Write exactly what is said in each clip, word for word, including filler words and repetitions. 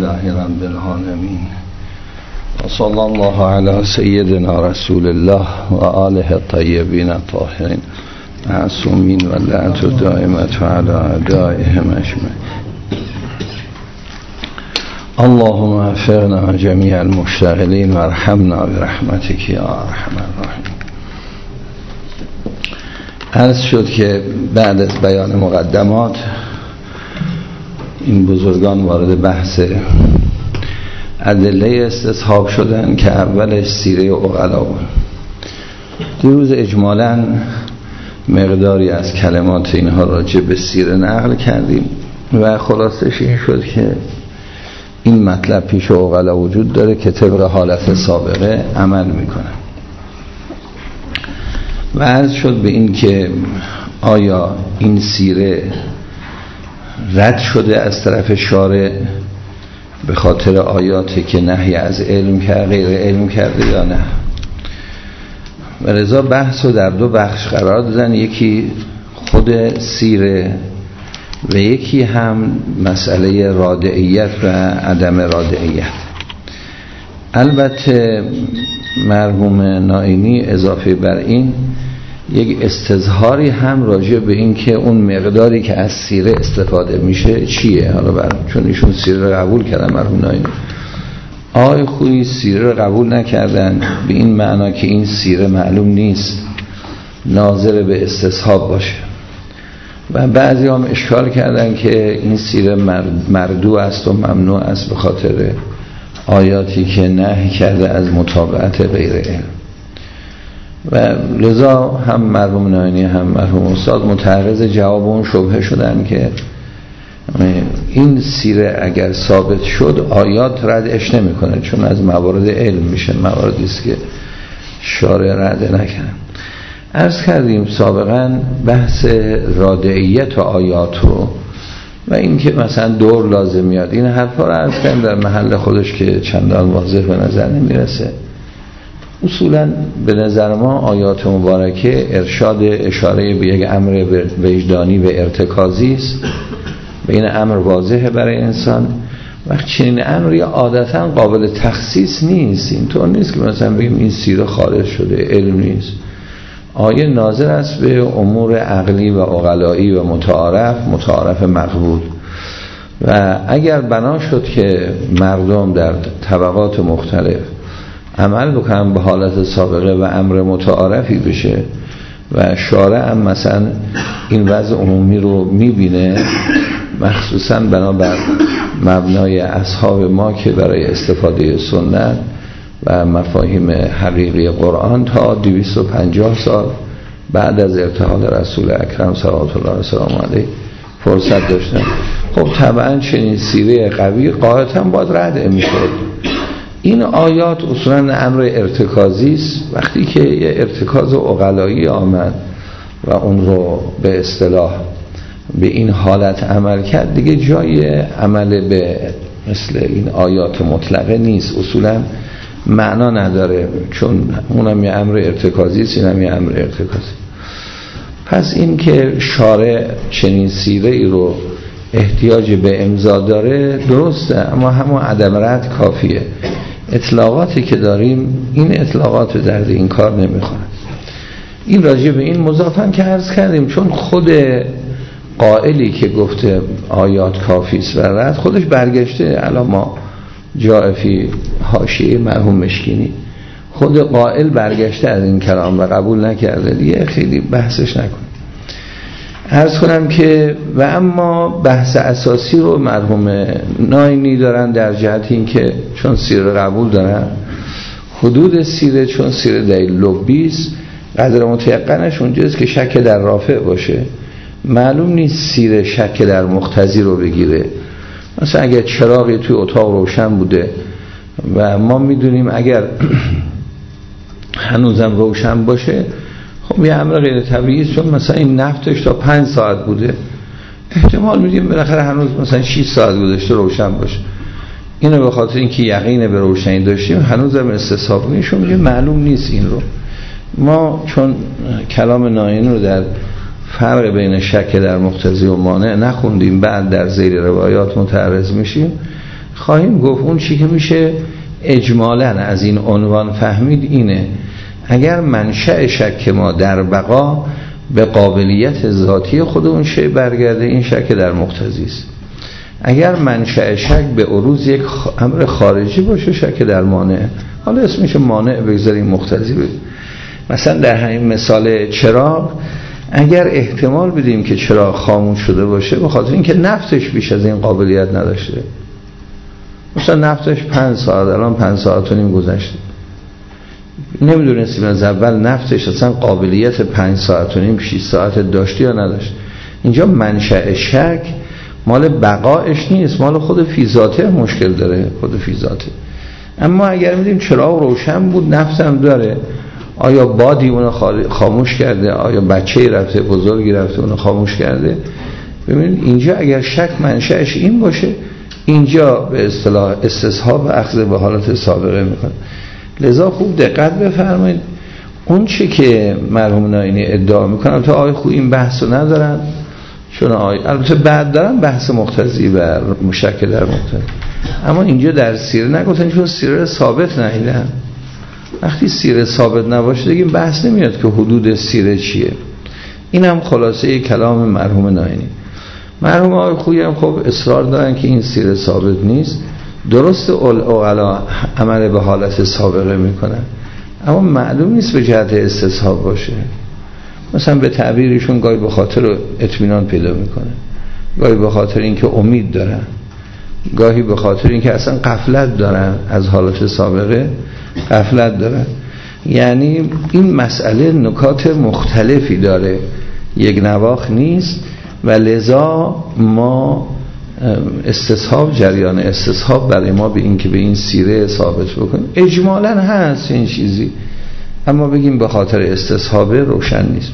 لله رب العالمین و صلی الله علی سیدنا رسول الله و آله الطیبین الطاهرین معصومین و لعنت الدائمة علی اعدائهم اجمعین. اللهم وفقنا جمیع المشتغلین و ارحمنا برحمتک یا ارحم الراحمین. عرض شد که بعد از بیان مقدمات این بزرگان وارد بحث ادله استصحاب شدن که اولش سیره عقلا بود. دیروز اجمالاً مقداری از کلمات اینها راجع به سیره نقل کردیم و خلاصش این شد که این مطلب پیش عقلا وجود داره که طبق حالت سابقه عمل میکنن و عرض شد به این که آیا این سیره رد شده از طرف شارع به خاطر آیاتی که نهی از علم کرده غیر علم کرده یا نه. و لذا بحث رو در دو بخش قرار دادن، یکی خود سیره و یکی هم مسئله رادعیت و عدم رادعیت. البته مرحوم نائینی اضافه بر این یک استظهاری هم راجع به این که اون مقداری که از سیره استفاده میشه چیه. حالا بر چون ایشون سیره رو قبول کردن مرحوم نائینی، آقای خویی سیره رو قبول نکردن به این معنا که این سیره معلوم نیست ناظر به استصحاب باشه و بعضی هم اشکال کردن که این سیره مردوع است و ممنوع است به خاطر آیاتی که نهی کرده از متابعت غیر علم. و لذا هم مرحوم نائینی هم مرحوم استاد متعرض جواب اون شبهه شدن که این سیره اگر ثابت شد آیات ردش نمیکنه، چون از موارد علم میشه، مواردی است که شارع رد نکنه. عرض کردیم سابقا بحث رادعیت و آیات رو و این که مثلا دور لازم میاد، این حرفا رو عرض کردیم در محل خودش که چندان واضح به نظر نمیرسه. اصولا به نظر ما آیات مبارکه ارشاد اشاره به یک امر وجدانی و ارتکازی است. به این امر واضحه برای انسان. وقت چنین امری عادتا قابل تخصیص نیست. اینطور نیست که مثلا بگیم این سیره خارج شده، علم نیست. آیه ناظر است به امور عقلی و عقلایی و متعارف متعارف مقبول و اگر بنا شد که مردم در طبقات مختلف عمل بکنن به حالت سابقه و امر متعارفی بشه و شارع هم مثلا این وضع عمومی رو میبینه، مخصوصا بنابر مبنای اصحاب ما که برای استفاده سنت و مفاهیم حقیقی قرآن تا دویست و پنجاه سال بعد از ارتحال رسول اکرم صلوات الله وسلامه علیه فرصت داشتن، خب طبعا چنین سیره قوی قاعدتا باید رد میشد. این آیات اصولا امر ارتکازی است. وقتی که یه ارتکاز عقلایی آمد و اون رو به اصطلاح به این حالت عمل کرد، دیگه جای عمل به مثل این آیات مطلقه نیست، اصولا معنا نداره، چون اونم یه امر ارتکازی است، اینم یه امر ارتکازی. پس این که شارع چنین سیره ای رو احتیاج به امضا داره درسته، اما همون عدم رد کافیه. اطلاقاتی که داریم این اطلاقات درد این کار نمیخوره. این راجع به این مضافن که عرض کردیم، چون خود قائلی که گفته آیات کافی است و رد خودش برگشته. الان ما جائفی حاشیه مرحوم مشکینی خود قائل برگشته از این کلام و قبول نکرده، دیگه خیلی بحثش نکن. عرض کنم که و اما بحث اساسی رو مرحوم نائینی دارن در جهت این که چون سیره قبول دارن، حدود سیره چون سیره دلیل لبی است، قدر متیقنش اونجاست که شک در رافع باشه. معلوم نیست سیره شک در مقتضی رو بگیره. مثلا اگر چراغی توی اتاق روشن بوده و ما میدونیم اگر هنوزم روشن باشه، خب یه امر غیر طبیعی است، چون مثلا این نفتش تا پنج ساعت بوده، احتمال میدیم بالاخره هنوز مثلا شش ساعت گذشته روشن باشه. اینو به خاطر اینکه یقین به روشنی داشتیم هنوزم استصحاب نمیشه، میگه معلوم نیست. این رو ما چون کلام نائینی رو در فرق بین شک در مقتضی و مانع نخوندیم، بعد در زیر روایات متعرض میشیم، خواهیم گفت اون چی که میشه اجمالاً از این عنوان فهمید اینه: اگر منشأ شک ما در بقا به قابلیت ذاتی خود اون شی برگرده، این شک در مقتضی است. اگر منشأ شک به عروض یک امر خارجی باشه، شک در مانع. حالا اسمش مانع بگذاریم، مقتضی بگذاریم. مثلا در همین مثال چراغ، اگر احتمال بدیم که چراغ خاموش شده باشه به خاطر اینکه نفتش بیش از این قابلیت نداشته، مثلا نفتش پنج ساعت، الان پنج ساعت و نیم گذشته، نمیدونستیم از اول نفتش اصلا قابلیت پنج ساعت و نیم شش ساعت داشته یا نداشت. اینجا منشأ شک مال بقایش نیست، مال خود فی ذاته مشکل داره، خود فی ذاته. اما اگر میدیم چراغ روشن بود، نفت هم داره، آیا بادی اونو خاموش کرده؟ آیا بچه‌ای رفته، بزرگی رفته اونو خاموش کرده؟ ببینید اینجا اگر شک منشأش این باشه، اینجا به اصطلاح استصحاب و اخذ به حالت سابقه میکنه. لذا خوب دقت بفرمایید. اون چی که مرحوم نائینی ادعا میکنن، تا آقای خوب این بحثو ندارن، چون آقای البته بعد دارن بحث مقتضی و مشکل در مقتضی، اما اینجا در سیره نگفتن، چون سیره ثابت ندیدن. وقتی سیره ثابت نباشه دیگه بحث نمیاد که حدود سیره چیه. این هم خلاصه کلام مرحوم نائینی. مرحوم آقای خویی هم خب اصرار دارن که این سیره ثابت نیست. درست عقلا عمل به حالت سابقه میکنن، اما معلوم نیست به جهت استصحاب باشه. مثلا به تعبیرشون گاهی به خاطر اطمینان پیدا میکنه، گاهی به خاطر اینکه امید دارن، گاهی به خاطر اینکه اصلا غفلت دارن از حالت سابقه، غفلت دارن. یعنی این مسئله نکات مختلفی داره، یک نواخت نیست و لذا ما استصحاب، جریان استصحاب برای ما به این که به این سیره ثابت بکنیم اجمالاً هست این چیزی، اما بگیم به خاطر استصحاب روشن نیست.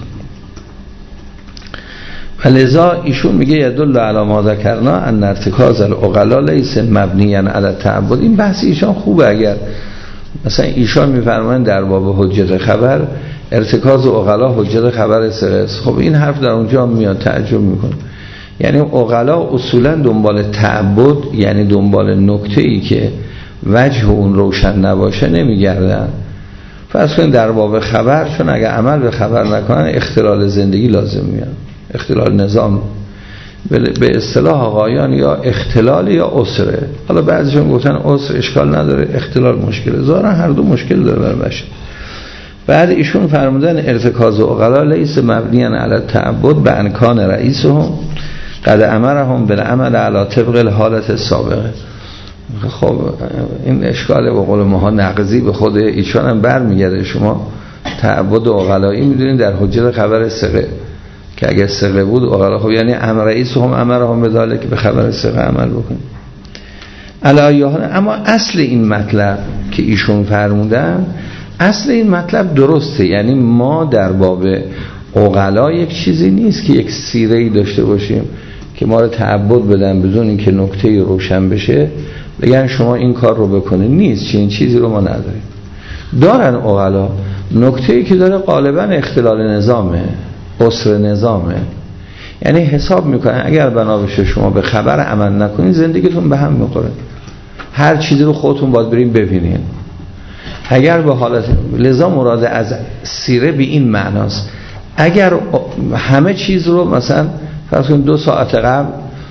و لذا ایشون میگه یدل علی ما ذکرنا ان ارتکاز العقلا لیس مبنیا علی التعبد. این بحث ایشان خوبه. اگر مثلا ایشان میفرمایند در باب حجت خبر ارتکاز عقلا حجت خبر سره، خب این حرف در اونجا میاد، تعجب میکنه. یعنی عقلا اصولا دنبال تعبد، یعنی دنبال نکته‌ای که وجه اون روشن نباشه نمیگردن. فرض کنید در باب خبر، چون اگه عمل به خبر نکنن اختلال زندگی لازم میاد، اختلال نظام، به اصطلاح آقایان یا اختلال یا عسره. حالا بعضیشون گفتن عسر اشکال نداره، اختلال مشکله، ظاهرا هر دو مشکل داره بر بشه. بعد ایشون فرمودن ارتکاز عقلا لیس مبنیاً علی التعبد به انکان رئیسهم قد امرهم بالعمل علی طبق الحالت السابقه. خب این اشکال به قول ماها نقضی به خود ایشان هم برمیگرده. شما تعبد عقلایی میدونید در حجت خبر ثقه، که اگر ثقه بود عقلا، خب یعنی امر رئیسهم امرهم بذلک که به خبر ثقه عمل بکنید. علایهان، اما اصل این مطلب که ایشون فرمودن، اصل این مطلب درسته. یعنی ما در باب عقلا یک چیزی نیست که یک سیره‌ای داشته باشیم که ما رو تعبد بدن بدون اینکه نکته‌ای روشن بشه بگن شما این کار رو بکنید. نیست، چنین چیزی رو ما نداریم. دارن عقلا نکته‌ای که داره غالبا اختلال نظامه، عسر نظامه. یعنی حساب میکنن اگر بنا بشه شما به خبر عمل نکنید زندگیتون به هم میخوره، هر چیزی رو خودتون باید بریم ببینین. اگر به حالت لذا مراد از سیره به این معناست. اگر همه چیز رو مثلا فرض کنید دو ساعت قبل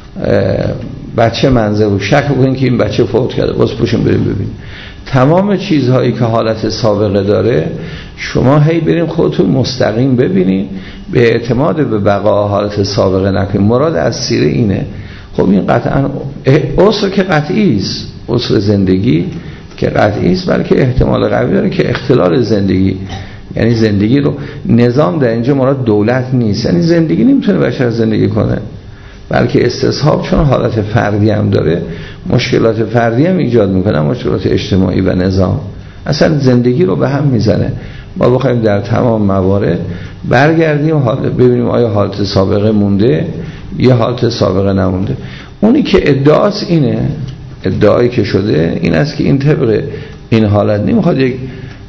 بچه منزل رو شک بکنید که این بچه فوت کرده، باز پوشیم بریم ببینیم. تمام چیزهایی که حالت سابقه داره شما هی بریم خودتون مستقیم ببینید، به اعتماد به بقا حالت سابقه نکنید. مراد از سیره اینه. خب این قطعا عسر که قطعی است، عسر زندگی که قطعی است، بلکه احتمال قوی داره که اختلال زندگی، یعنی زندگی رو نظام در اینجا مراد دولت نیست، یعنی زندگی نمیتونه بشر زندگی کنه، بلکه استصحاب چون حالت فردی هم داره مشکلات فردی هم ایجاد میکنه، مشکلات اجتماعی و نظام اصلا زندگی رو به هم میزنه. ما بخوایم در تمام موارد برگردیم ببینیم آیا حالت سابقه مونده یا حالت سابقه نمونده. اونی که ادعاست اینه، ادعایی که شده این است که این طبق این حالت نمیخواد یک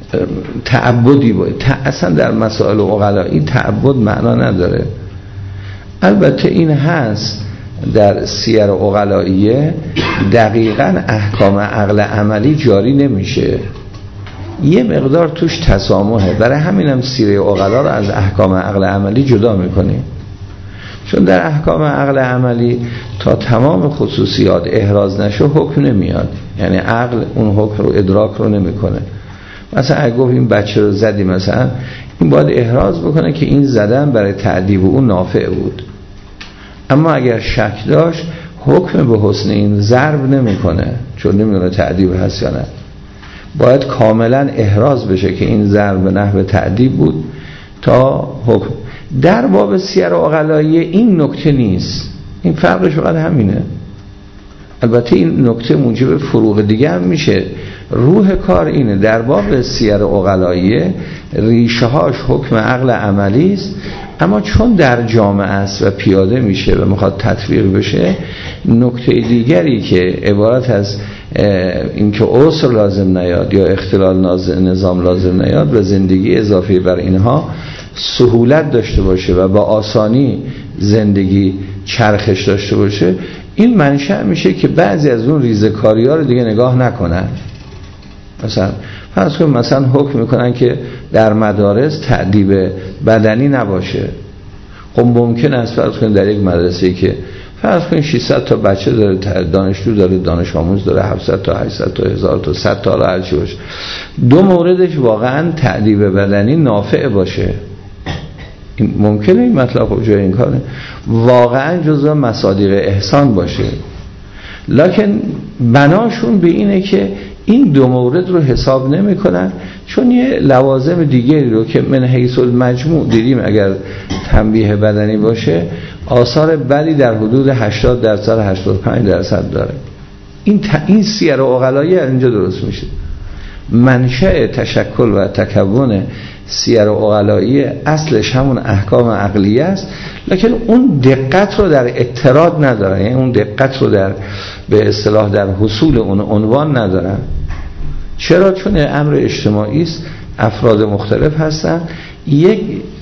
تعبدی باید. اصلا در مسائل عقلا این تعبد معنا نداره. البته این هست در سیر عقلائیه دقیقاً احکام عقل عملی جاری نمیشه، یه مقدار توش تسامحه. برای همینم سیره عقلا رو از احکام عقل عملی جدا میکنیم، چون در احکام عقل عملی تا تمام خصوصیات احراز نشه حکم نمیاد، یعنی عقل اون حکم رو ادراک رو نمیکنه. مثلا اگه گفت این بچه رو زدی، مثلا این باید احراز بکنه که این زدن برای تعذیب اون نافع بود، اما اگر شک داشت حکم به حسن این ضرب نمیکنه، چون نمیدونه تعذیب هست یا نه. باید کاملا احراز بشه که این ضرب به نحو تعذیب بود تا حکم. در باب سیر عقلائیه این نکته نیست، این فرقش فقط همینه. البته این نکته موجب فروق دیگه هم میشه. روح کار اینه در باب سیر عقلائیه ریشه هاش حکم عقل عملی است، اما چون در جامعه است و پیاده میشه و میخواد تطبیق بشه، نکته دیگری که عبارت از اینکه عسر لازم نیاد یا اختلال نظام لازم نیاد و زندگی اضافی بر اینها سهولت داشته باشه و با آسانی زندگی چرخش داشته باشه، این منشأ میشه که بعضی از اون ریزکاری ها رو دیگه نگاه نکنن. مثلا فرض کنیم مثلا حکم میکنن که در مدارس تأدیب بدنی نباشه. خب ممکن است فرض کنیم در یک مدرسه‌ای که فرض کنیم ششصد تا بچه داره، دانشجو داره، دانش آموز داره، هفتصد تا هشتصد تا هزار تا صد تا هر چی باشه، دو موردش واقعا تأدیب بدنی نافع باشه، این ممکنه این مطلب خب جای این کاره واقعا جزو مصادیق احسان باشه، لکن بناشون به اینه که این دو مورد رو حساب نمی کنن، چون یه لوازم دیگری رو که من حیث المجموع دیدیم اگر تنبیه بدنی باشه آثار بدی در حدود هشتاد درصد هشتاد و پنج درصد داره. این ت... این سیر عقلائیه اینجا درست میشه. منشأ تشکل و تکون سیر عقلائیه اصلش همون احکام عقلیه است، لکن اون دقت رو در اعتراض ندارن، یعنی اون دقت رو در به اصطلاح در حصول اون عنوان ندارن. چرا؟ چون امر اجتماعی است، افراد مختلف هستن، یک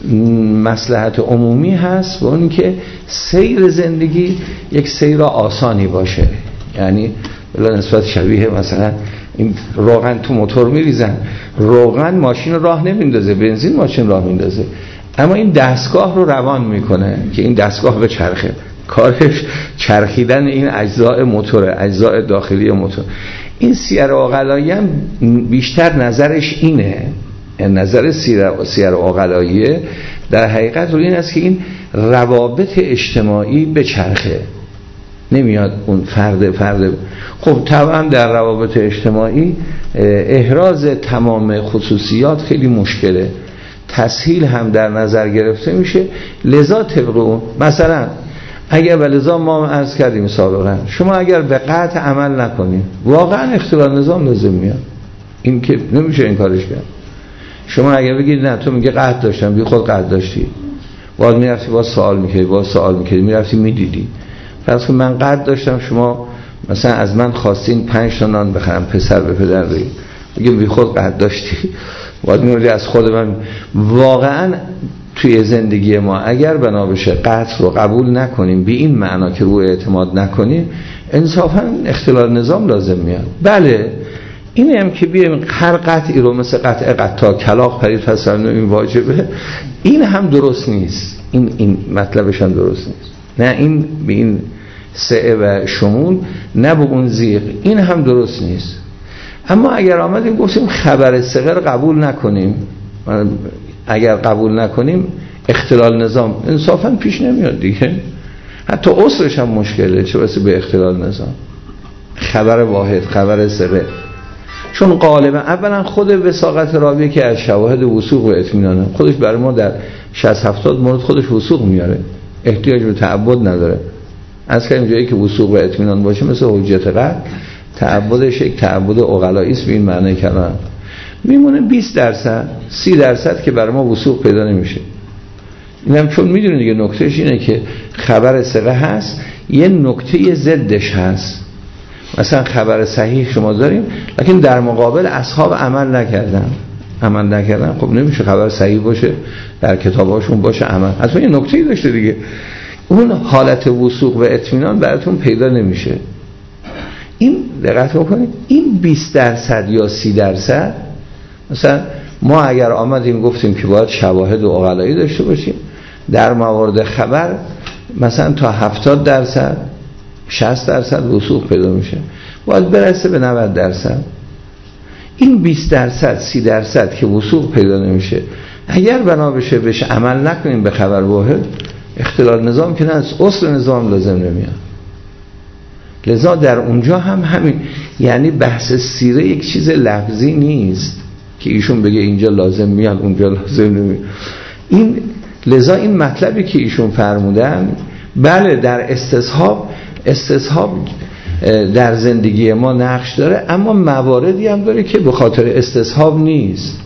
مصلحت عمومی هست و اون که سیر زندگی یک سیر آسانی باشه، یعنی بلا نسبت شبیه مثلا این روغن تو موتور میریزن، روغن ماشین راه نمیندازه، بنزین ماشین راه میندازه، اما این دستگاه رو روان میکنه که این دستگاه به چرخه، کارش چرخیدن این اجزاء موتور، اجزاء داخلی موتور. این سیر عقلائیه هم بیشتر نظرش اینه، نظر سیر سیر عقلائیه در حقیقت رو این است که این روابط اجتماعی به چرخه، نمیاد اون فرد فرد. خب طبعا در روابط اجتماعی احراز تمام خصوصیات خیلی مشکله، تسهیل هم در نظر گرفته میشه، لذا طبق اون مثلا اگر ولذا ما عرض کردیم سابقا شما اگر به قطع عمل نکنید واقعا اختلال نظام لازم میاد، این که نمیشه این کارش کرد. شما اگر بگید نه تو میگه قطع داشتم، بی خود قطع داشتی، باید میرفتی باز سوال میکردی، باز سوال میکردی، میرفتی میدیدی. فرض کن من قطع داشتم، شما مثلا از من خواستین پنج تا نان بخرم پسر به پدر بگید، بگیم بی خود قطع داشتی، باید میوردی از خود من. واقعا توی زندگی ما اگر بنا بشه قطع رو قبول نکنیم به این معنا که روی اعتماد نکنیم، انصافا اختلال نظام لازم میاد. بله این هم که بیایم هر قطعی رو مثل قطع قطع کلاغ پرید پسند این واجبه، این هم درست نیست، این این مطلبش هم درست نیست. نه این به این سعه و شمول، نه به اون زیغ، این هم درست نیست. اما اگر آمدیم گفتیم خبر صغر قبول نکنیم، اگر قبول نکنیم اختلال نظام انصافا پیش نمیاد دیگه، حتی عسرش هم مشکله، چه بسه به اختلال نظام. خبر واحد، خبر صغر، چون غالبا اولا خود وثاقت راوی که از شواهد وثوق و اطمینانه، خودش برای ما در شصت هفتاد مورد خودش وثوق میاره، احتیاج به تعبد نداره. از که اینجایی که وثوق و اطمینان باشه مثل حجت قطع، تعبدش یک تعبد عقلایی است به این معنی کردن، میمونه بیست درصد سی درصد که برای ما وثوق پیدا نمیشه. اینم چون میدونید دیگه نکتهش اینه که خبر ثقه هست، یه نکته ضدش هست. مثلا خبر صحیح شما داریم لیکن در مقابل اصحاب عمل نکردن، عمل نکردن، خب نمیشه خبر صحیح باشه در کتاباشون باشه عمل، حتما یه نکته‌ای داشته دیگه. اون حالت وثوق و اطمینان براتون پیدا نمیشه. این دقت بکنید، این بیست درصد یا سی درصد، مثلا ما اگر آمدیم گفتیم که باید شواهد و عقلایی داشته باشیم، در موارد خبر مثلا تا هفتاد درصد شصت درصد وثوق پیدا میشه، باید برسه به نود درصد. این بیست درصد سی درصد که وثوق پیدا نمیشه، اگر بنا بشه بهش عمل نکنیم به خبر واحد، اختلال نظام که نه، اصل نظام لازم نمیاد. لذا در اونجا هم همین، یعنی بحث سیره یک چیز لفظی نیست که ایشون بگه اینجا لازم میاد اونجا لازم نمیاد. این لذا این مطلبی که ایشون فرمودن، بله در استصحاب، استصحاب در زندگی ما نقش داره، اما مواردی هم داره که به خاطر استصحاب نیست.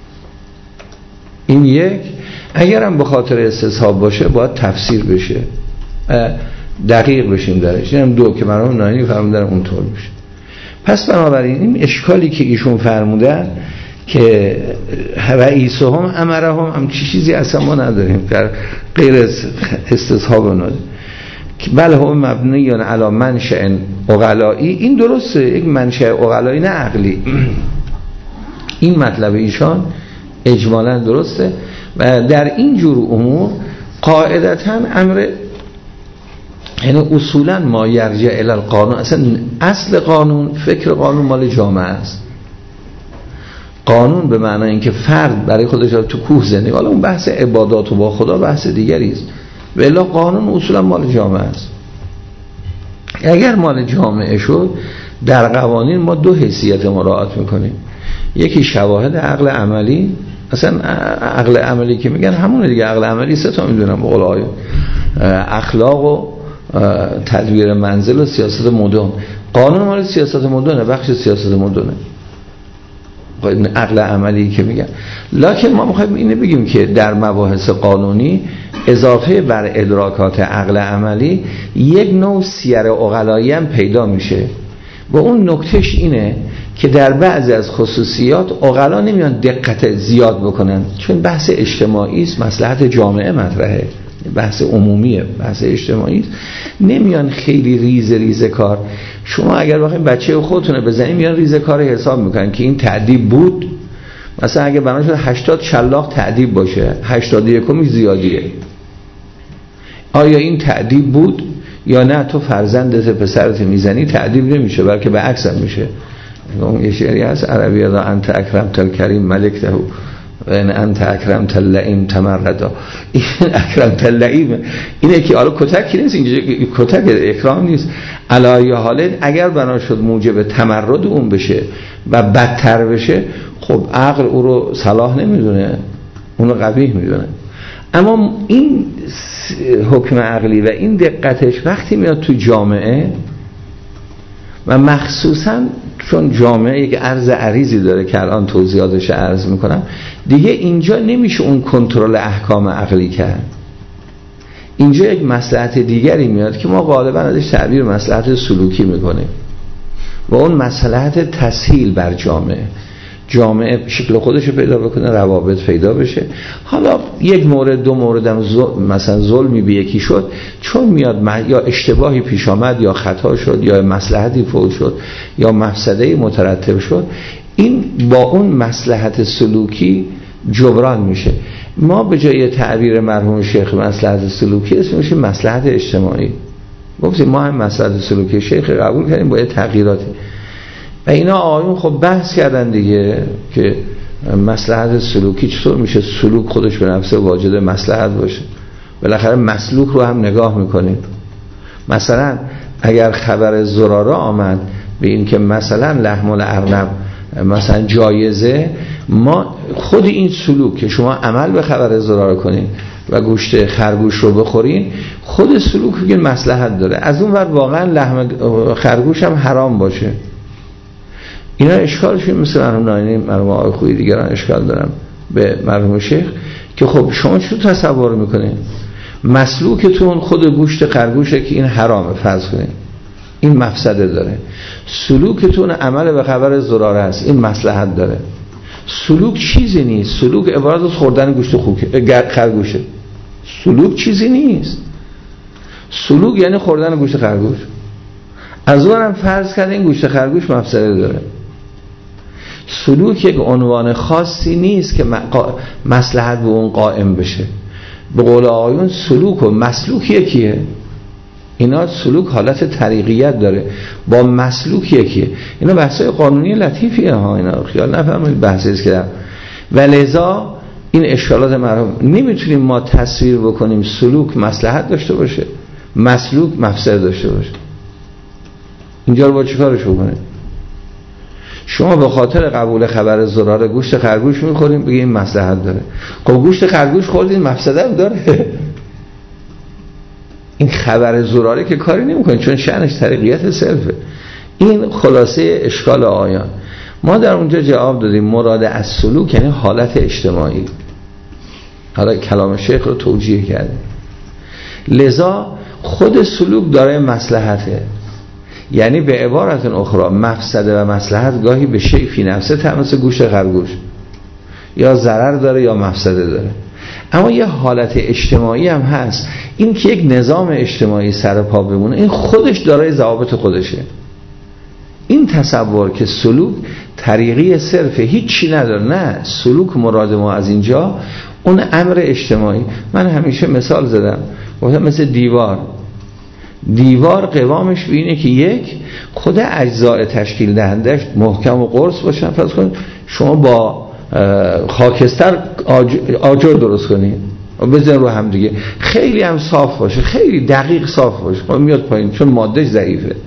این یک، اگرم به خاطر استصحاب باشه باید تفسیر بشه، دقیق بشیم درش. اینم دو که مرحوم ناینی فرمودن اونطور بشه. پس بنابراین این اشکالی که ایشون فرمودن که رئیسهم امرهم، هم چی چیزی اصلا ما نداریم در غیر از استصحاب نداریم. بله هم مبنیان علی منشأ عقلائی، این درسته، یک منشأ عقلائی نه عقلی. این مطلب ایشان اجمالا درسته و در این جور امور قاعدتاً امر، یعنی اصولا ما یرجع الی القانون، اصلا اصل قانون، فکر قانون مال جامعه است. قانون به معنای اینکه فرد برای خودش تو کوه زندگی، حالا اون بحث عبادات و با خدا بحث دیگری است، ولی قانون اصولا مال جامعه است. اگر مال جامعه شد، در قوانین ما دو حیثیت مراعات میکنیم، یکی شواهد عقل عملی، اصلا عقل عملی که میگن همونه دیگه، عقل عملی سه تا میدونم به قول آیه، اخلاق و تدبیر منزل و سیاست مدن. قانون مال سیاست مدنه، بخش سیاست مدنه، عقل عملی که میگن. لکن ما میخوایم اینو بگیم که در مباحث قانونی اضافه بر ادراکات عقل عملی یک نوع سیر عقلایی هم پیدا میشه و اون نکتهش اینه که در بعضی از خصوصیات عقلا نمیان دقت زیاد بکنن، چون بحث اجتماعی است، مصلحت جامعه مطرحه، بحث عمومیه، بحث اجتماعی است، نمیان خیلی ریز ریز کار. شما اگر بخواید بچه خودتونه بزنید، میان ریز کار حساب میکنن که این تأدیب بود، مثلا اگه بنا شد هشتاد شلاق تأدیب باشه، هشتاد و یکمی زیادیه، آیا این تأدیب بود یا نه؟ تو فرزندت پسرت میزنی تأدیب نمیشه، بلکه به عکس هم میشه. اون یه شعری هست عربی دا انت اکرمت الکریم ملکته و این انت اکرمت اللئیم تمردا. این اکرمت اللئیم اینه که حالا کتک نیست، اینجا کتک اکرام نیست. علی حالت اگر بنا شد موجب تمرد اون بشه و بدتر بشه، خب عقل او رو صلاح نمیدونه، اون رو قبیح میدونه. اما این حکم عقلی و این دقتش وقتی میاد تو جامعه و مخصوصا چون جامعه یک عرض عریضی داره که الان توضیحاتش عرض میکنم دیگه، اینجا نمیشه اون کنترل احکام عقلی کرد. اینجا یک مصلحت دیگری میاد که ما غالبا ازش تعبیر مصلحت سلوکی میکنیم و اون مصلحت تسهیل بر جامعه، جامعه شکل خودش رو پیدا بکنه، روابط پیدا بشه. حالا یک مورد دو موردم ظلم، مثلا ظلمی به یکی شد، چون میاد یا اشتباهی پیش آمد یا خطا شد یا مصلحتی فوت شد یا مفسده‌ای مترتب شد، این با اون مصلحت سلوکی جبران میشه. ما به جای تعبیر مرحوم شیخ مصلحت سلوکی اسمش مصلحت اجتماعی گفتیم. ما هم مصلحت سلوکی شیخ قبول کردیم با تغییراتی و اینا آقایون خب بحث کردن دیگه که مصلحت سلوکی چطور میشه سلوک خودش به نفسه واجد مصلحت باشه. بالاخره مسلوک رو هم نگاه میکنیم. مثلا اگر خبر زراره آمد به این که مثلا لحم الارنب مثلا جایزه، ما خود این سلوک که شما عمل به خبر زراره کنین و گوشت خرگوش رو بخورین، خود سلوک که مصلحت داره. از اون ور واقعا لحم خرگوش هم حرام باشه، اینا اشکالش مثل مرحوم ناینی، مرحوم آقای خویی دیگران اشکال دارم به مرحوم شیخ که خب شما چطور تصور میکنین مسلوکتون خود گوشت خرگوشه که این حرامه، فرض کنین این مفسده داره، سلوکتون عمل به خبر زراره است، این مصلحت داره. سلوک چیزی نیست، سلوک عبارت از خوردن گوشت خوک خرگوشه، سلوک چیزی نیست. سلوک یعنی خوردن گوشت خرگوش. از اونم فرض کرده این گوشت خرگوش مفسده داره. سلوک یک عنوان خاصی نیست که مصلحت به اون قائم بشه. به قول آقایون سلوک و مسلوک یکیه. اینا سلوک حالت طریقیت داره، با مسلوک یکیه. اینا بحثای قانونی لطیفیه ها، اینا خیال نفرمایید بحثی است که و لذا این اشکالات مرحوم نمیتونیم ما تصویر بکنیم سلوک مصلحت داشته باشه، مسلوک مفسد داشته باشه. اینجا رو با چیکارش بکنیم؟ شما به خاطر قبول خبر زرار گوشت خرگوش میخوریم بگید این مصلحت داره. خب گوشت خرگوش خوردین مفسده هم داره. این خبر زراره که کاری نمیکنه چون شأنش طریقیت صرفه. این خلاصه اشکال آیان. ما در اونجا جواب دادیم مراد از سلوک یعنی حالت اجتماعی. حالا کلام شیخ رو توجیه کردیم. لذا خود سلوک داره مصلحته، یعنی به عبارت اخرى مفسده و مصلحت گاهی به شیء فی نفسه تمس گوشت خرگوش یا ضرر داره یا مفسده داره. اما یه حالت اجتماعی هم هست، این که یک نظام اجتماعی سر پا بمونه این خودش دارای ضوابط خودشه. این تصور که سلوک طریقی صرفه هیچی نداره، نه، سلوک مراد ما از اینجا اون امر اجتماعی. من همیشه مثال زدم گفتم مثل دیوار دیوار قوامش بینه که یک خود اجزاء تشکیل دهندش محکم و قرص باشن. فرض کن شما با خاکستر آجر درست کنید و بزن رو هم دیگه، خیلی هم صاف باشه، خیلی دقیق صاف باشه، میاد پایین چون مادهش ضعیفه.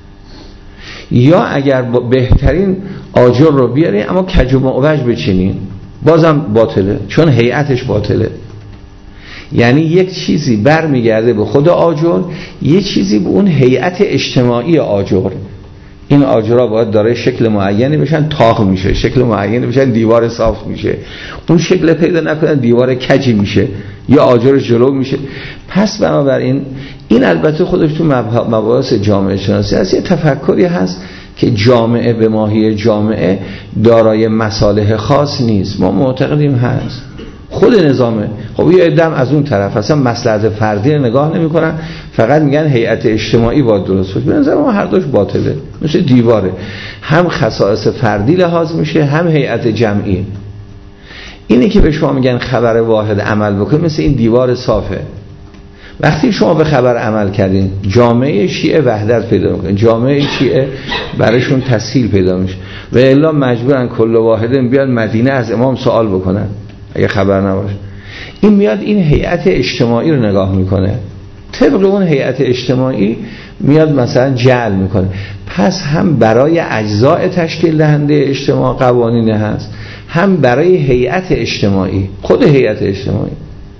یا اگر بهترین آجر رو بیارین اما کج و معوج بچینین بازم باطله چون هیئتش باطله. یعنی یک چیزی برمیگرده به خود آجر، یک چیزی به اون هیئت اجتماعی آجر. این آجرها باید داره شکل معینی بشن، تاق میشه، شکل معینی بشن، دیوار صاف میشه. اون شکل پیدا نکنن دیوار کجی میشه یا آجر جلو میشه. پس بنابراین این البته خودش تو مباحث جامعه شناسی هست، یه تفکری هست که جامعه به ماهی جامعه دارای مصالح خاص نیست. ما معتقدیم هست خود نظامه. خب یه عدم از اون طرف اصلا مصلحت فردی نگاه نمی کنن، فقط میگن هیئت اجتماعی باید درست باشه. به نظر ما هر دوش باطله، مثل دیواره، هم خصائص فردی لحاظ میشه هم هیئت جمعی. اینی که به شما میگن خبر واحد عمل بکنید مثل این دیوار صافه. وقتی شما به خبر عمل کردین جامعه شیعه وحدت پیدا میکنه، جامعه شیعه برایشون تسهیل پیدا میشه و الا مجبورن کل واحدن بیان مدینه از امام سوال بکنن اگه خبر نباشه. این میاد این هیئت اجتماعی رو نگاه میکنه، طبق اون هیئت اجتماعی میاد مثلا جعل میکنه. پس هم برای اجزاء تشکیل دهنده اجتماع قوانین هست، هم برای هیئت اجتماعی، خود هیئت اجتماعی.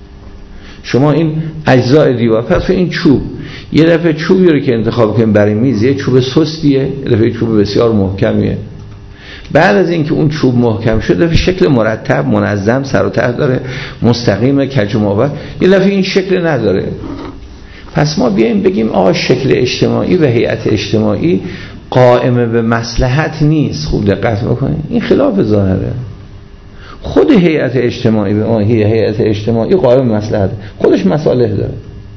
شما این اجزاء دیوار، پس این چوب، یه دفعه چوبی رو که انتخاب کنیم برای میز، یه چوب سستیه، یه دفعه چوب بسیار محکمیه. بعد از اینکه اون چوب محکم شده شکل مرتب منظم سر و ته داره، مستقیم کج و معوج، یه دفعه این شکل نداره. پس ما بیایم بگیم آقا شکل اجتماعی و هیئت اجتماعی قائم به مصلحت نیست. خوب دقت بکنید، این خلاف ظاهره. خود هیئت اجتماعی به ماهی هیئت اجتماعی قائم به مصلحت، خودش مصالح داره.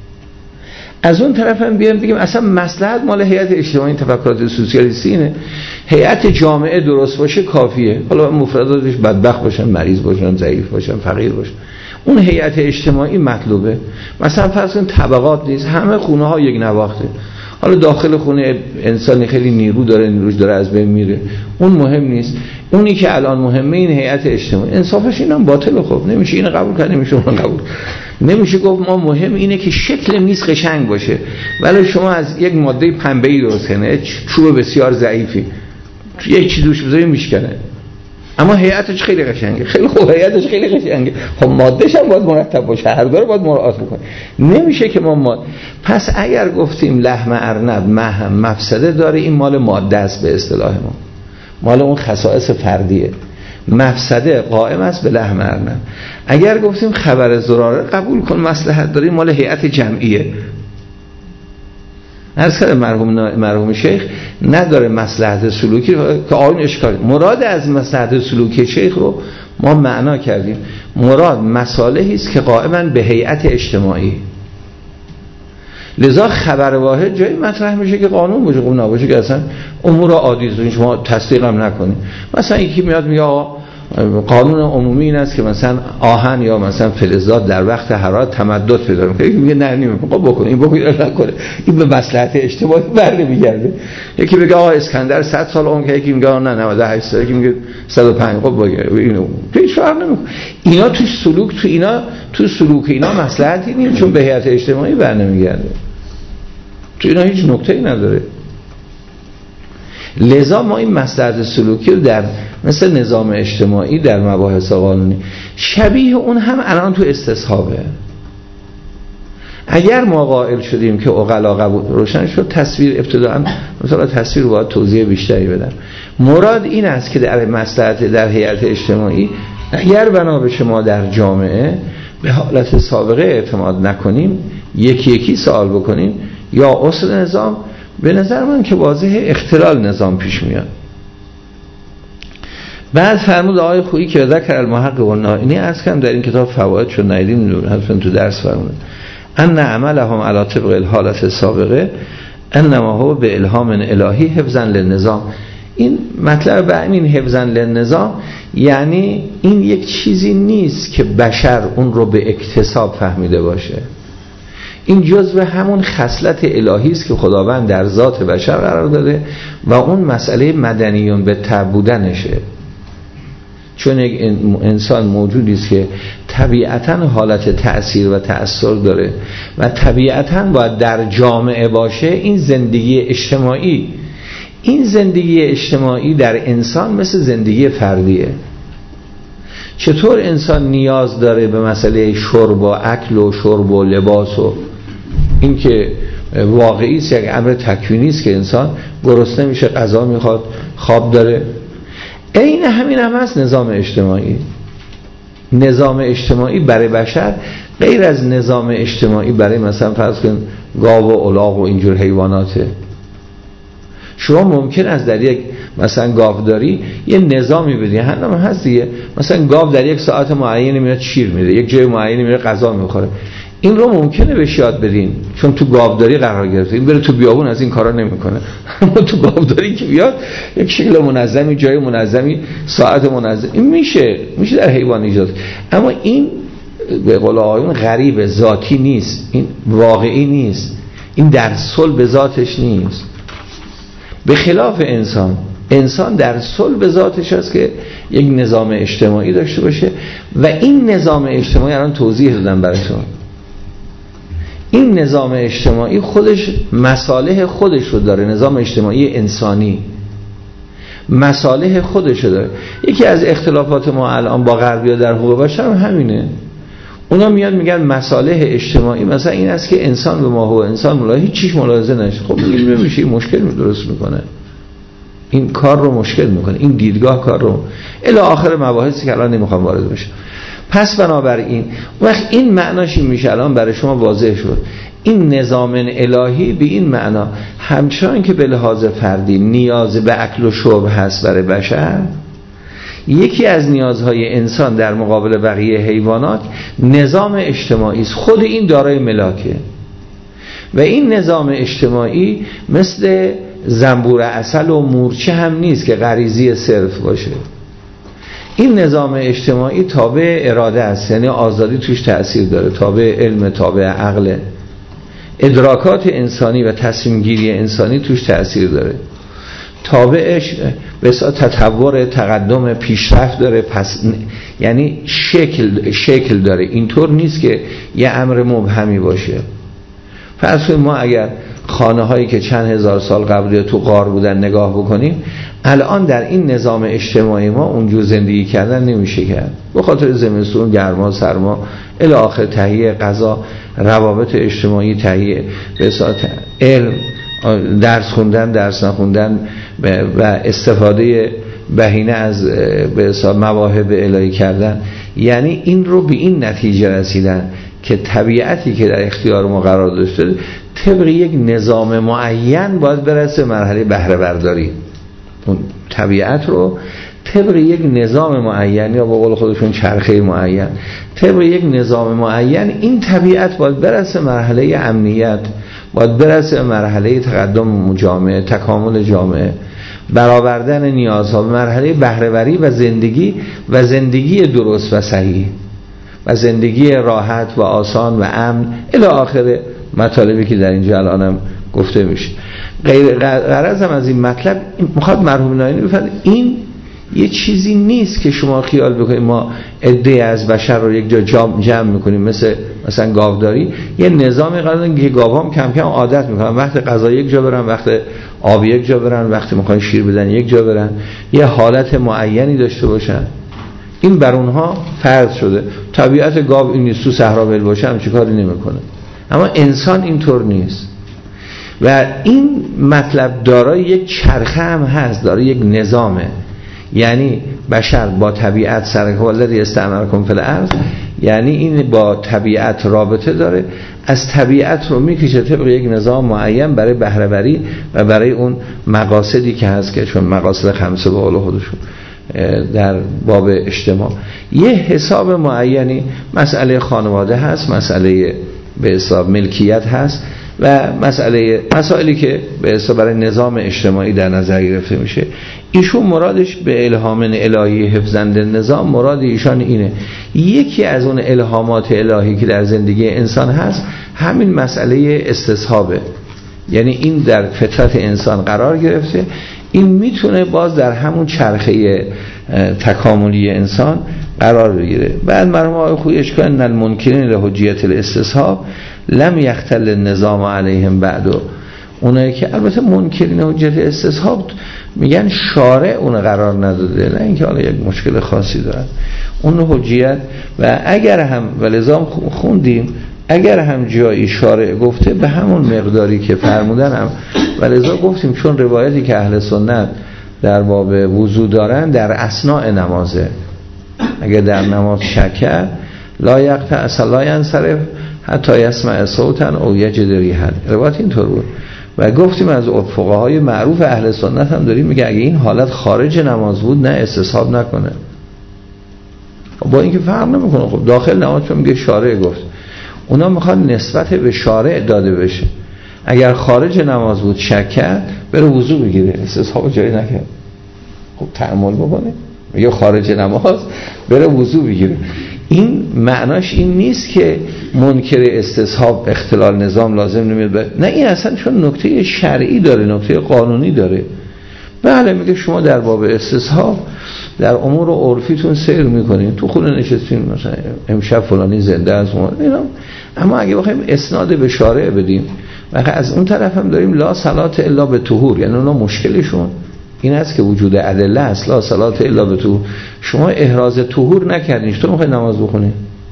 از اون طرف هم بیایم بگیم اصلا مصلحت مال هیئت اجتماعی، تفکرات سوسیالیستی اینه، هیئت جامعه درست باشه کافیه. حالا مفرداتش بدبخت باشن، مریض باشن، ضعیف باشن، فقیر باشن، اون هیئت اجتماعی مطلوبه. مثلا فرض کن طبقات نیست، همه خونه ها یک نواخته، حالا داخل خونه انسانی خیلی نیرو داره، نیروش داره از بین میره، اون مهم نیست. اونی که الان مهمه این هیئت اجتماعی. انصافش اینم باطله. خب نمیشه اینو قبول کرد، نمیشه اون قبول، نمیشه گفت ما مهم اینه که شکل میز قشنگ باشه، ولی شما از یک ماده پنبه‌ای درست کنه، چوب بسیار ضعیفی، یک چیز روش بذاری میشکنه، اما هیئتش خیلی قشنگه. خیلی خوب، هیئتش خیلی قشنگه، خب مادهش هم باید مرتب باشه، هر دو رو باید مراعات بکنه. نمیشه که ما ماد... پس اگر گفتیم لحم ارنب مهم مفسده داره، این مال ماده است به اصطلاح ما، مال اون خصائص فردیه. مفسده قائم است به لحم ارنب. اگر گفتیم خبر زراره قبول کن مصلحت داره، مال هیئت جمعیه. از کار مرحوم مرحوم شیخ نداره مصلحت سلوکی که آن اشکال. مراد از مصلحت سلوکی شیخ رو ما معنا کردیم، مراد مصالحی است که قائمن به هیئت اجتماعی. لذا خبر واحد جایی مطرح میشه که قانون باشه، قانون نباشه که اصلا امور عادی شما تصدیق هم نکنید. مثلا یکی میاد میگه آقا قانون عمومی این است که مثلا آهن یا مثلا فلزات در وقت حرارت تمدد پیدا میکنه، یکی میگه نه نمیکنه، خب بکنه، این بکنه نکنه، این به مصلحت اجتماعی برنمیگرده. یکی میگه آقا اسکندر صد سال عمر کرد، یکی میگه نه نود و هشت سال، یکی میگه صد و پنج، خب بگه اینو هیچ فرق نمیکنه. اینا تو سلوک تو اینا تو سلوک اینا مصلحتی نیست، چون به هیئت اجتماعی برنمیگرده، تو اینا هیچ نکته‌ای نداره. لذا ما این مصلحت سلوکی رو در مثل نظام اجتماعی در مباحث قانونی شبیه اون هم الان تو استصحابه. اگر ما قائل شدیم که عقلا قبول روشن شد، تصویر ابتداءً مثلا تصویر رو باید توضیح بیشتری بدم. مراد این است که در مصلحت در هیئت اجتماعی اگر بنا بشه ما در جامعه به حالت سابقه اعتماد نکنیم، یکی یکی سوال بکنیم یا اصل نظام، به نظر من که واضح اختلال نظام پیش میاد. بعد فرمود آقای خویی که ذکر المحقق و نائینی از کم در این کتاب فواید شد ندیدیم، حتما تو درس فرمود ان عملهم علی طبق الحالت السابقه انما هو به الهام الهی حفظا للنظام. این مطلب به این حفظا للنظام یعنی این یک چیزی نیست که بشر اون رو به اکتساب فهمیده باشه، این جزء همون خصلت الهی است که خداوند در ذات بشر قرار داده و اون مسئله مدنیون به تبع بودنشه. چون یک انسان موجودی است که طبیعتاً حالت تأثیر و تأثیر داره و طبیعتاً باید در جامعه باشه. این زندگی اجتماعی این زندگی اجتماعی در انسان مثل زندگی فردیه. چطور انسان نیاز داره به مسئله شرب و اکل و شرب و لباس و این که واقعی است، یک امر تکوینی است که انسان گرسنه میشه، غذا میخواد، خواب داره. این همین هم هست نظام اجتماعی. نظام اجتماعی برای بشر غیر از نظام اجتماعی برای مثلا فرض کن گاو و الاغ و اینجور حیواناته. شما ممکن است در یک مثلا گاوداری یه نظامی بدی، هم هست دیگه، مثلا گاو در یک ساعت معینی میاد شیر میده، یک جای معینی میره غذا میخوره. این رو ممکنه بهش یاد بدین چون تو گاوداری قرار گرفته. این بره تو بیابون از این کارا نمیکنه، اما تو گاوداری که بیاد یک شکل منظمی، جای منظمی، ساعت منظم، این میشه میشه در حیوان ایجاد. اما این به قول آقایون غریب ذاتی نیست، این واقعی نیست، این در صلب ذاتش نیست. به خلاف انسان، انسان در صلب ذاتش است که یک نظام اجتماعی داشته باشه و این نظام اجتماعی الان توضیح دادم براتون. این نظام اجتماعی خودش مصالح خودش رو داره، نظام اجتماعی انسانی مصالح خودش رو داره. یکی از اختلافات ما الان با غربی‌ها در حقوق بشر همینه. اونا میاد میگن مصالح اجتماعی مثلا این است که انسان به ما هو انسان ملاحظه هیچ چیز ملاحظه نشه. خب این نمیشه، این مشکل رو درست میکنه، این کار رو مشکل میکنه، این دیدگاه کار رو الی آخر مباحثی که الان نمیخوام وارد بشم. پس بنابراین وقت این معناش این میشه الان برای شما واضح شد. این نظام الهی به این معنا همچنان که به لحاظ فردی نیاز به اکل و شرب هست برای بشر، یکی از نیازهای انسان در مقابل بقیه حیوانات نظام اجتماعی است. خود این دارای ملاکه و این نظام اجتماعی مثل زنبور عسل و مورچه هم نیست که غریزی صرف باشه. این نظام اجتماعی تابع اراده است، یعنی آزادی توش تأثیر داره، تابع علم، تابع عقل، ادراکات انسانی و تصمیم گیری انسانی توش تأثیر داره، تابعش به اصطلاح تطور، تقدم، پیشرفت داره. پس یعنی شکل شکل داره، اینطور نیست که یه امر مبهمی باشه. پس ما اگر خانه هایی که چند هزار سال قبل تو غار بودن نگاه بکنیم، الان در این نظام اجتماعی ما اونجور زندگی کردن نمیشه کرد، به خاطر زمستون، گرما، سرما، الی آخر، تهیه غذا، روابط اجتماعی، تهیه به اصطلاح علم، درس خوندن، درس نخوندن و استفاده بهینه از به اصطلاح مواهب الهی کردن. یعنی این رو به این نتیجه رسیدن که طبیعتی که در اختیار ما قرار داشته طبق یک نظام معین باید برسه مرحله بهره برداری. اون طبیعت رو طبق یک نظام معین یا به قول خودشون چرخه معین، طبق یک نظام معین این طبیعت باید برسه مرحله امنیت، باید برسه مرحله تقدم جامعه، تکامل جامعه، برآوردن نیازها، مرحله بهره‌وری و زندگی و زندگی درست و صحیح و زندگی راحت و آسان و امن الی آخر مطالبی که در اینجا الانم گفته میشه. غیر غرضم از این مطلب میخواد مرحوم ناینی بفرمایند این یه چیزی نیست که شما خیال بکنید ما عده از بشر رو یک جا جمع میکنیم مثل مثلا گاوداری، یه نظامی قراره که گاوام کم کم عادت میکنن وقت غذا یک جا برن، وقت آب یک جا برن، وقت میخوان شیر بدن یک جا برن، یه حالت معینی داشته باشن. این بر اونها فرض شده. طبیعت گاو این نیست تو صحرا ول باشه هم چیکاری نمیکنه، اما انسان اینطور نیست و این مطلب دارای یک چرخه هم هست، دارای یک نظامه. یعنی بشر با طبیعت سرکولدی استعمارکم فی الارض، یعنی این با طبیعت رابطه داره، از طبیعت رو میکشه طبق یک نظام معین برای بهره‌وری و برای اون مقاصدی که هست که چون مقاصد خمسه به قول خودشون در باب اجتماع یه حساب معینی، مسئله خانواده هست، مسئله به حساب ملکیت هست و مسئله مسائلی که به حساب برای نظام اجتماعی در نظر گرفته میشه. ایشون مرادش به الهام الهی حفظنده نظام، مراد ایشان اینه یکی از اون الهامات الهی که در زندگی انسان هست همین مسئله استصحابه، یعنی این در فطرت انسان قرار گرفته، این میتونه باز در همون چرخه تکاملی انسان قرار بگیره. بعد مرحوم آقای خویی اشکال ان المنکرین لحجیت الاستصحاب لم یختل النظام علیهم بعد، اونایی که البته منکرین حجیت استصحاب میگن شارع اون قرار نداده، نه اینکه حالا یک مشکل خاصی دارن اون حجیت. و اگر هم ولذا خوندیم اگر هم جایی شارع گفته به همون مقداری که فرمودن هم ولذا گفتیم، چون روایتی که اهل سنت در باب وضو دارن در اثناء نمازه، اگر در نماز شک کرد لا یقطع اصلا ینصرف حتی یسمع صوتا او یجد ریحا، روایت اینطور بود. و گفتیم از فقهای معروف اهل سنت هم داریم میگه اگه این حالت خارج نماز بود نه استصحاب نکنه، با اینکه فرق نمیکنه. خب داخل نماز چون میگه شارع گفت، اونا میخوان نسبت به شارع داده بشه. اگر خارج نماز بود شک کرد بره وضو بگیره، استصحاب جایی نکرد. خب تأمل بکنه، میگه خارج نماز بره وضو بگیره. این معناش این نیست که منکر استصحاب اختلال نظام لازم نمیاد، نه این اصلا چون نکته شرعی داره، نکته قانونی داره. بله میگه شما در باب استصحاب در امور عرفیتون سیر میکنین، تو خونه نشستین مثلا امشب فلانی زنده از اون اینا، اما اگه بخوایم اسناد به شارع بدیم و از اون طرف هم داریم لا صلات الا به طهور، یعنی اونا مشکلشون این است که وجود ادله است، لا صلات الا به طهور، شما احراز طهور نکردین تو میخوای نماز بخونی،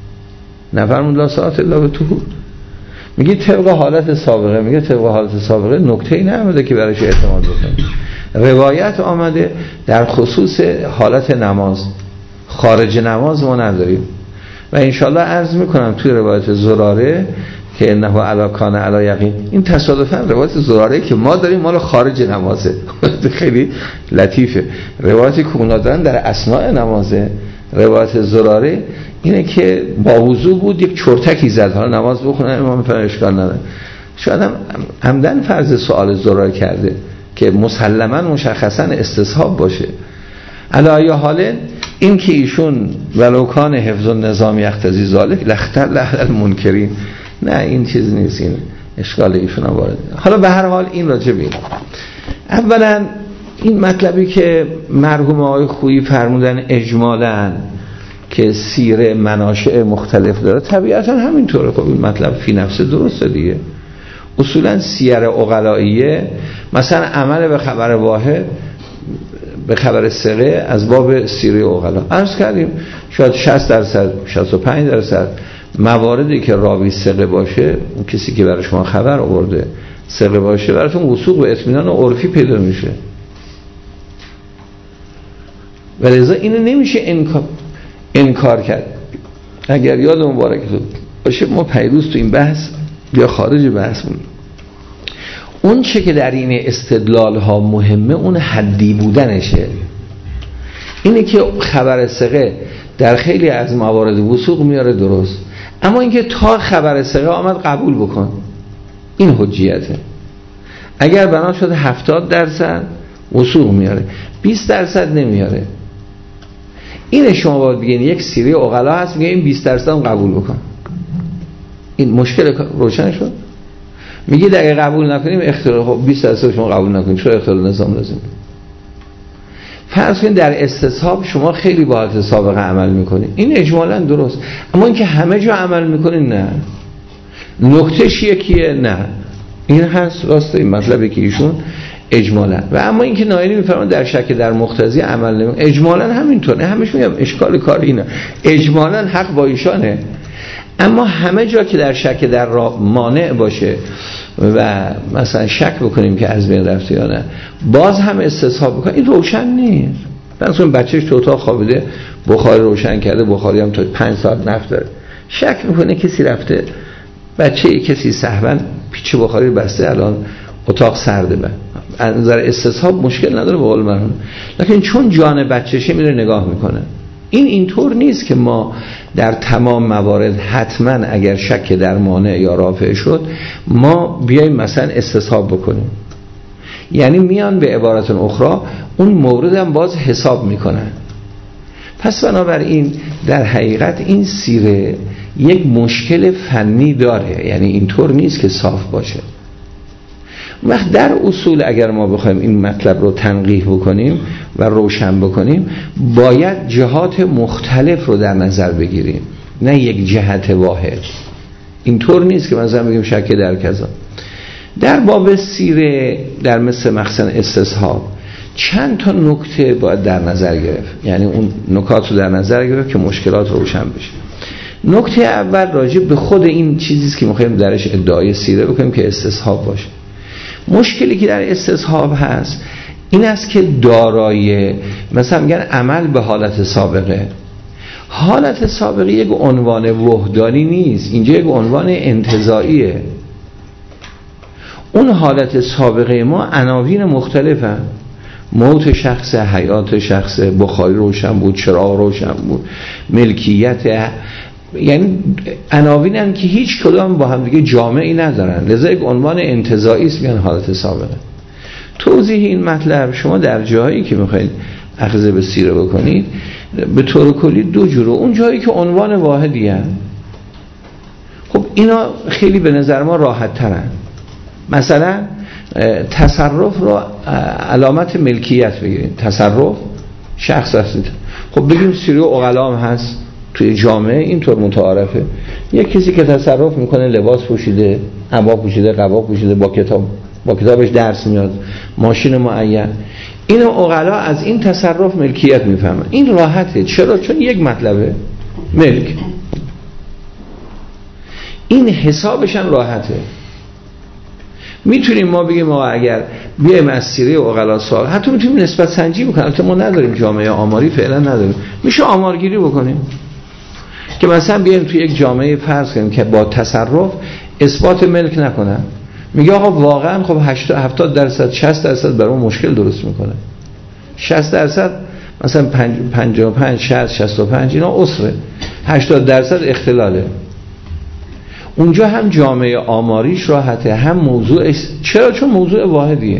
نفرمون لا صلات الا به طهور. میگه طبق حالت سابقه، میگه طبق حالت سابقه نکته‌ای نمیده که برایش اعتماد بکنید. روایت آمده در خصوص حالت نماز، خارج نماز ما نداریم و انشالله عرض میکنم توی روایت زراره که انه علی کان علی یقین، این تصادفاً روایت زراره که ما داریم مال خارج نمازه خیلی لطیفه. روایتی که اونا دارن در اثناء نمازه، روایت زراره اینه که با وضو بود یک چرتکی زد، حالا نماز بخونه امام فرمان اشکال نداره. شاید هم عمدن فرض سوال زراره کرده که مسلماً مشخصاً استصحاب باشه. علی حال این که ایشون ولو کان حفظ النظام یقتضی ذلک لختر لحل المنکرین، نه این چیز نیست، این اشکال ایشون هم وارد. حالا به هر حال این راجع به این اولا این مطلبی که مرحوم آقای خویی فرمودن اجمالاً که سیر مناشئ مختلف داره، طبیعتاً همینطوره. خب این مطلب فی نفسه درسته دیگه. اصولاً سیر عقلائیه مثلا عمل به خبر واحد به خبر ثقه از باب سیره عقلا عرض کردیم، شاید شصت درصد شصت و پنج درصد مواردی که راوی ثقه باشه، اون کسی که برای شما خبر آورده ثقه باشه، براتون وثوق و اطمینان عرفی پیدا میشه. ولذا اینو نمیشه انکار انکار کرد. اگر یاد مبارکتون باشه ما پیروز تو این بحث یا خارج بحث بود اون چه که در این استدلال ها مهمه اون حدی بودنشه. اینه که خبر ثقه در خیلی از موارد وثوق میاره درست، اما اینکه تا خبر ثقه آمد قبول بکن، این حجیته. اگر بنا شد هفتاد درصد وثوق میاره، بیست درصد نمیاره، اینه شما باید بگین یک سیره عقلا هست میگه این بیست درصد هم قبول بکن. این مشکل روشن شد. میگید اگه قبول نکنیم اختلاف، خب بیست درصد شما قبول نکنید چرا اختلاف نظام لازم؟ فرض کنید در استصحاب شما خیلی با حالت سابقه عمل میکنید، این اجمالا درست، اما اینکه همه جا عمل میکنید نه. نکتهش یکیه نه، این هست راسته این مطلبی که ایشون اجمالا. و اما اینکه نایینی میفرمان در شک در مقتضی عمل نمی، اجمالا همینطوره. همش میگم اشکال کار اینه، اجمالا حق با ایشانه، اما همه جا که در شک در مانع باشه و مثلا شک بکنیم که از بین رفته یا نه، باز هم استصحاب بکنیم، این روشن نیست. مثلا بچهش تو اتاق خوابیده، بخاری روشن کرده، بخاری هم تا پنج ساعت نفت داره، شک میکنه کسی رفته، بچه کسی سهوا پیچ بخاری بسته، الان اتاق سرده، به از نظر استصحاب مشکل نداره به قول مرحوم، لکن چون جان بچهشه میره نگاه میکنه. این اینطور نیست که ما در تمام موارد حتما اگر شک در مانع یا رافع شد ما بیایم مثلا استصحاب بکنیم. یعنی میان به عبارت اخرى اون مورد هم باز حساب میکنن. پس بنابراین در حقیقت این سیره یک مشکل فنی داره، یعنی اینطور نیست که صاف باشه. وقت در اصول اگر ما بخوایم این مطلب رو تنقیح بکنیم و روشن بکنیم باید جهات مختلف رو در نظر بگیریم، نه یک جهت واحد. اینطور نیست که مثلا بگیم شک در کذا. در باب سیره در مثل مخزن استصحاب چند تا نکته باید در نظر گرفت، یعنی اون نکات رو در نظر گرفت که مشکلات روشن بشه. نکته اول راجع به خود این چیزیست که می‌خوایم درش ادعای سیره بکنیم که استصحاب باشه. مشکلی که در استصحاب هست این است که دارای مثلا میگن عمل به حالت سابقه. حالت سابقه یک عنوان وحدانی نیست، اینجا یک عنوان انتزاعیه. اون حالت سابقه ما عناوین مختلفه، موت شخص، حیات شخص، بخاری روشن بود، چراغ روشن بود، ملکیت، یعنی عناوین هم که هیچ کدام با هم دیگه جامعی ندارن، لذا یک عنوان انتزاعی است میگن حالت سابقه. توضیح این مطلب شما در جایی که میخواید اخذ به سیره بکنید به طور کلی دو جوره، اون جایی که عنوان واحدی هست خب اینا خیلی به نظر ما راحت ترن. مثلا تصرف رو علامت ملکیت بگیرید، تصرف شخص هستید، خب بگیم سیره عقلا هم هست توی جامعه اینطور متعارفه، یک کسی که تصرف میکنه لباس پوشیده، عبا پوشیده، قبا پوشیده، با کتاب با کتابش درس میاد، ماشین معین، اینو عقلا از این تصرف ملکیت میفهمن. این راحته. چرا؟ چون یک مطلبه ملک، این حسابش هم راحته. میتونیم ما بگیم ما اگر بیایم از سیره عقلا سوال، حتی میتونیم نسبت سنجی بکنیم، البته ما نداریم جامعه آماری فعلا نداریم، میشه آمارگیری بکنیم که مثلا بیایم توی یک جامعه فرض کنیم که با تصرف اثبات ملک نکنن، میگه آقا واقعا خب هفتاد درصد شصت درصد برای مشکل درست میکنه، شصت درصد مثلا پنجاه و پنج شصت شصت و پنج اینا عسره، هشتاد درصد اختلاله. اونجا هم جامعه آماریش راحته، هم موضوعش. چرا؟ چون موضوع واحدیه.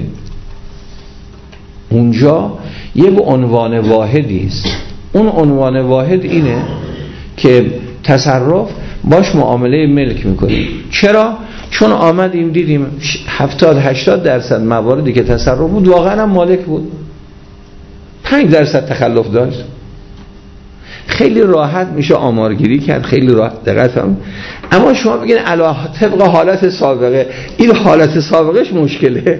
اونجا یک عنوان واحدی است. اون عنوان واحد اینه که تصرف باش معامله ملک میکنیم. چرا؟ چون آمدیم دیدیم هفتاد هشتاد درصد مواردی که تصرف بود واقعا هم مالک بود، پنج درصد تخلف داشت. خیلی راحت میشه آمارگیری کرد، خیلی راحت دقت هم. اما شما بگین علا طبق حالت سابقه، این حالت سابقهش مشکله.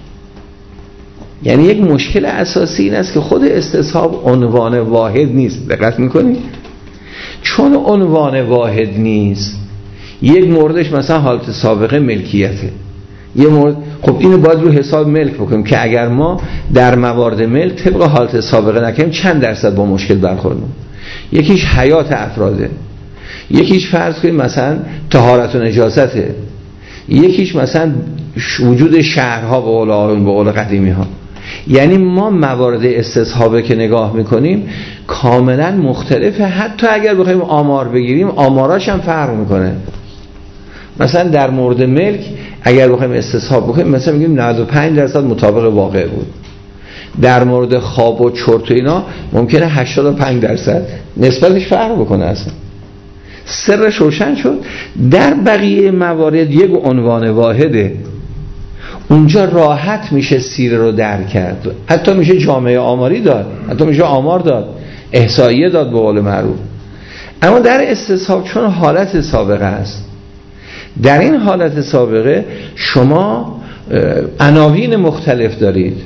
یعنی یک مشکل اساسی این است که خود استصحاب عنوان واحد نیست. دقت میکنید؟ چون عنوان واحد نیست، یک موردش مثلا حالت سابقه ملکیته، یه مورد خب اینو باید رو حساب ملک بکنیم که اگر ما در موارد ملک طبق حالت سابقه نکنیم چند درصد با مشکل برخورد می‌کنیم. یکیش حیات افراده، یکیش فرض کنیم مثلا طهارت و نجاسته، یکیش مثلا وجود شهرها به قول به قول قدیمی ها. یعنی ما موارد استصحابه که نگاه میکنیم کاملا مختلفه، حتی اگر بخوایم آمار بگیریم آماراش هم فرق میکنه. مثلا در مورد ملک اگر بخوایم استصحاب بکنیم مثلا میگیم نود و پنج درصد مطابق واقع بود. در مورد خواب و چرت و اینا ممکنه هشتاد و پنج درصد نسبتش فرق بکنه. اصلا سرش روشن شد. در بقیه موارد یک عنوان واحده، اونجا راحت میشه سیره رو درک کرد، حتی میشه جامعه آماری داد، حتی میشه آمار داد، احصائیه داد به قول معروف. اما در استصحاب چون حالت سابقه است، در این حالت سابقه شما عناوین مختلف دارید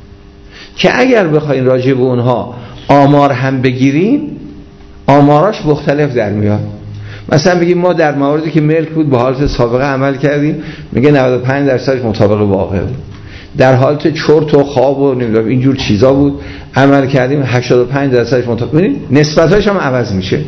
که اگر بخواین راجع به اونها آمار هم بگیرین آماراش مختلف در میاد. مثلا بگیم ما در مواردی که ملک بود به حالت سابقه عمل کردیم، میگه نود و پنج درصد مطابق واقع بود. در حالت چرت و خواب و نمیدونم اینجور چیزا بود عمل کردیم، هشتاد و پنج درصد مطابق. ببینید نسبتاش هم عوض میشه.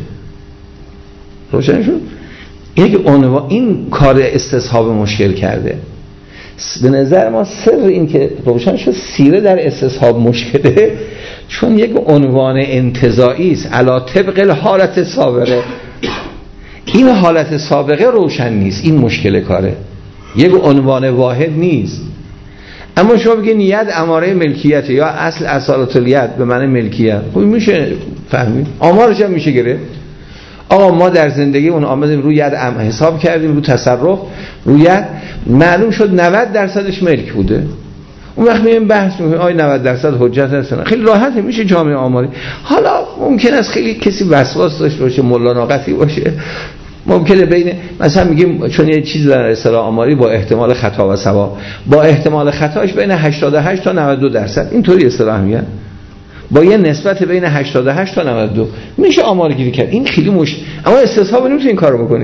روشن شد؟ این عنوان این کار استصحاب مشکل کرده. به نظر ما سر این که روشن شد سیره در استصحاب مشکله، چون یک عنوان انتزاعی است علا طبق حالت سابقه. این حالت سابقه روشن نیست، این مشکل کاره، یک عنوان واحد نیست. اما شما بگین ید اماره ملکیت یا اصل اصالت الید به معنی ملکیت، خب میشه فهمید، آمارش هم میشه گرفت. آقا ما در زندگی اون آمدیم روی ید حساب کردیم، رو تصرف روی ید معلوم شد نود درصدش ملک بوده. اون وقت میایم بحث میکنیم آیا نود درصد حجت هست؟ خیلی راحته، میشه جامعه آماری. حالا ممکن است خیلی کسی وسواس داشته باشه، ملا ناقصی باشه، ممکنه بین مثلا میگیم چون یه چیز در اصطلاح آماری با احتمال خطا و صواب، با احتمال خطاش بین هشتاد و هشت تا نود و دو درصد اینطوری اصطلاح میگن، با یه نسبت بین هشتاد و هشت تا نود و دو میشه آمار گیری کرد. این خیلی مشکل، اما استصحاب نمیتونه این کارو بکنه.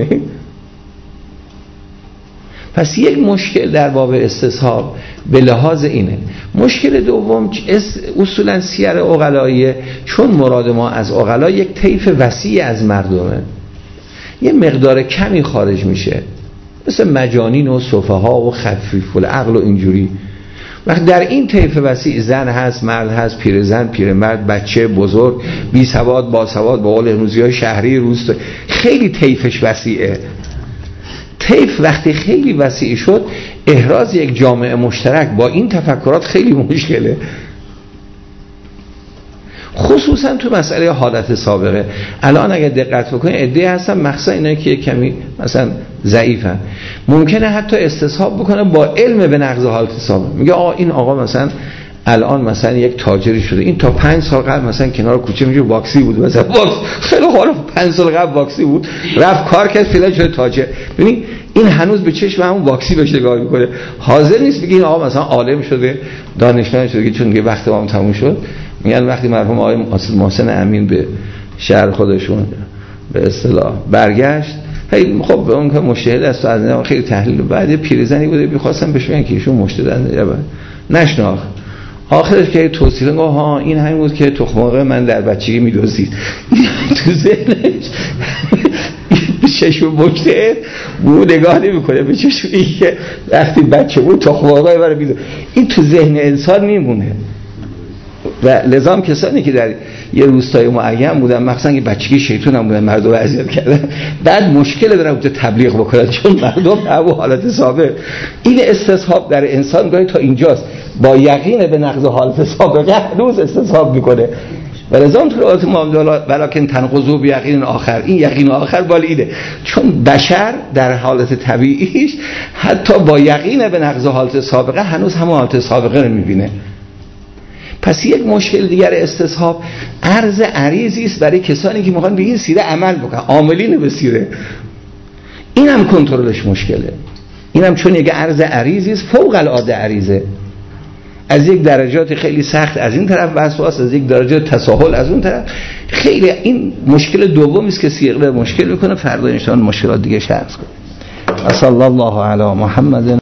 پس یک مشکل در باب استصحاب به لحاظ اینه. مشکل دوم اصولا سیر عقلاییه، چون مراد ما از عقلا یک طیف وسیع از مردمه، یه مقدار کمی خارج میشه مثل مجانین و سفها و خفیف العقل و اینجوری. وقت در این طیف وسیع زن هست، مرد هست، پیرزن، پیرمرد، بچه، بزرگ، بی سواد، با سواد، با قول امروزی‌های شهری، روست، خیلی طیفش وسیعه. طیف وقتی خیلی وسیع شد احراز یک جامعه مشترک با این تفکرات خیلی مشکله، خصوصا تو مسئله حالت سابقه. الان اگه دقت بکنید عده‌ای هستن مخصوصا اینایی که کمی مثلا ضعیفن، ممکنه حتی استصحاب بکنه با علم به نقض حالت سابقه. میگه آقا این آقا مثلا الان مثلا یک تاجری شده، این تا پنج سال قبل مثلا کنار کوچه میگه باکسی بود، مثلا باکس خیلی خوب پنج سال قبل باکسی بود، رفت کار کرد فعلا شده تاجر. ببین این هنوز به چشم همون باکسی بهش نگاه میکنه، حاضر نیست بگه این آقا مثلا عالم شده، دانشمند شده، چون دیگه وقت ما تموم شد. میگن وقتی مرحوم آقای محسن امین به شهر خودشون به اصطلاح برگشت، خیلی خب اون که مجتهد است و از اینا خیلی تحلیل، بعد پیرزنی بوده می‌خواستم بهش بگن که ایشون مجتهدن یا نشناخت. آخرش که توصیه گفت ها این همین بود که تخم مرغ من در بچگی می‌دزدید. تو ذهنش چشم مجتهد بود نگاه نمی‌کنه به چشم این که وقتی بچه بود تخم مرغ برای می‌دزد. این تو ذهن انسان میمونه. و لزام کسانی که در یه روستای معین بودن مثلا که بچگی شیطان هم بودن مردم اذیت کردن، بعد مشکل دارن اونجا تبلیغ بکنن چون مردم همون حالت سابق. این استصحاب در انسان گاهی تا اینجاست، با یقین به نقض حالت سابقه هنوز استصحاب میکنه و لزام تو روایت معامله ولکن تنقضوا بیقین آخر، این یقین آخر بالیده، چون بشر در حالت طبیعیش حتی با یقین به نقض حالت سابقه هنوز همون حالت سابقه رو میبینه. پس یک مشکل دیگر استصحاب عرض عریضی است برای کسانی که میخوان به این سیره عمل بکنن، عاملین به سیره. اینم کنترلش مشکله، اینم چون یک عرض عریضی است فوق العاده عریضه، از یک درجات خیلی سخت از این طرف وسواس، از یک درجات تساهل از اون طرف. خیلی این مشکل دومی است که سیغه مشکل میکنه. فردا ان شاء الله مشکلات دیگه شرح کنیم. صلی الله علی محمد.